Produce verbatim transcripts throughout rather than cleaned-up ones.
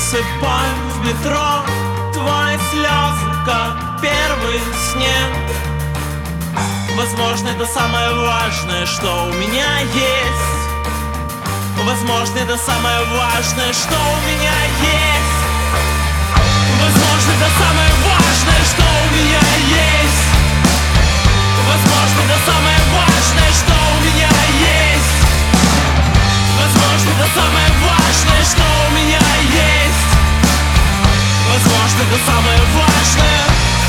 засыпаю в метро. Твои слезы, как первый снег. Возможно, это самое важное, что у меня есть. Возможно, это самое важное, что у меня есть. Возможно, это самое важное, что у меня есть. Возможно, это самое важное, что у меня есть. Возможно, это самое важное, что у меня есть. Возможно, это самое важное.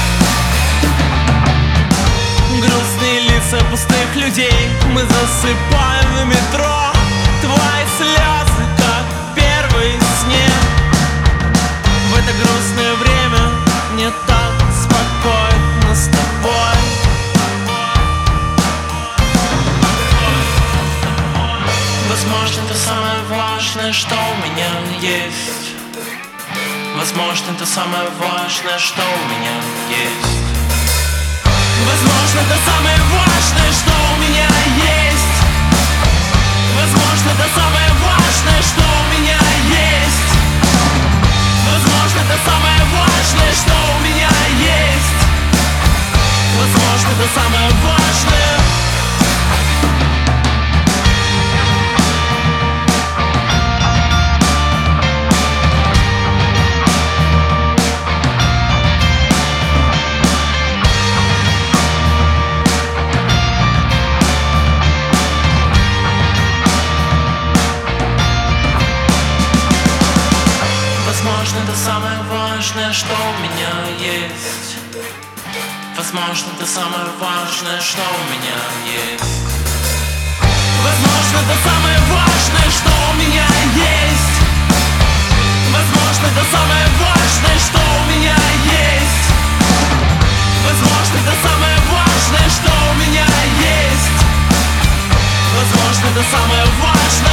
Грустные лица пустых людей мы засыпаем в метро. Твои слезы, как первый снег. В это грустное время мне так спокойно с тобой. Возможно, это самое важное, что у меня есть. Возможно, это самое важное, что у меня есть. Возможно, это самое важное, что у меня есть. Возможно, это самое важное, что у меня есть. Возможно, это самое важное, что у меня есть. Возможно, это самое важное. Возможно, это самое важное, что у меня есть. Возможно, это самое важное, что у меня есть. Возможно, это самое важное, что у меня есть. Возможно, это самое важное, что у меня есть. Возможно, это самое важное, что у меня есть. Возможно, это самое важное.